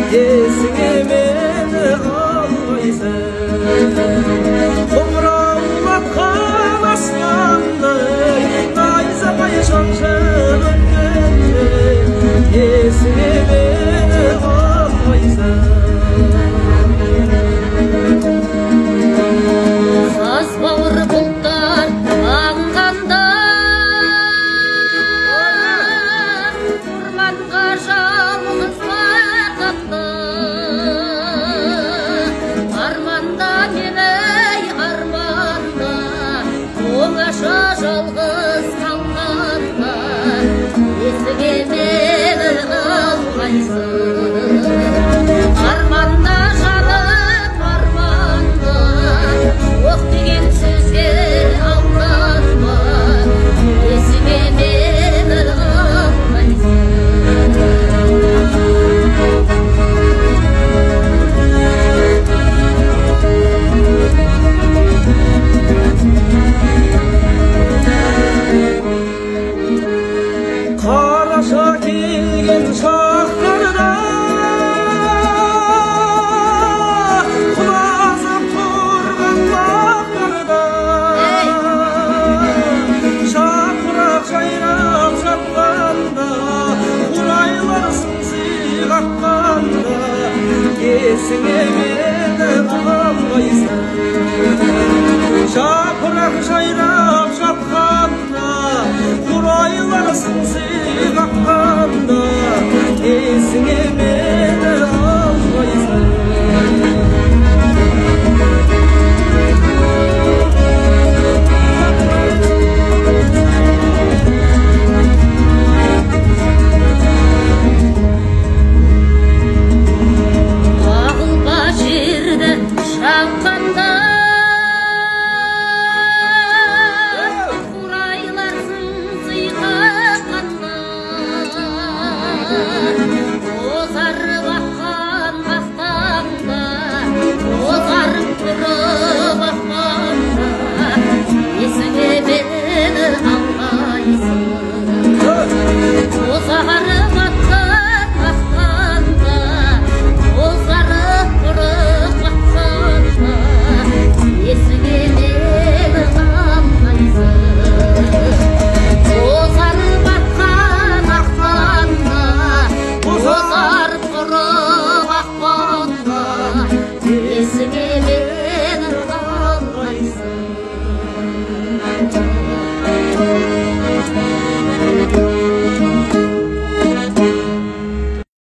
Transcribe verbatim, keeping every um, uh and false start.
есіңе мені алғайсың қоңыраулатқан аспандай найзағай шаншып өткенде есіңе мені алғайсың саз бауыр бұлттар аңғанда орманға жалғыз бақытты арманда мені арманда оңаша жалғыз қалғанда есіңе мені алғайсың арманда жаным арманда оқ деген сөзге алданма есіңе мені алғайсың қараша келген шақтарда құлазып тұрған бақтарда жапырақ жайрап жатқанда қурайлар сыңси қаққанда есіңе мені алғайсың жапырақ жайрап жатқанда қурайлар сыңси қаққанда есіңе мені алғайсың ағылба жерді шаққанда қурайлар сыңси қаққанда бозарып аққан бақтаңда бозарып тұрып аққанда есіңе мені алғайсың бозарып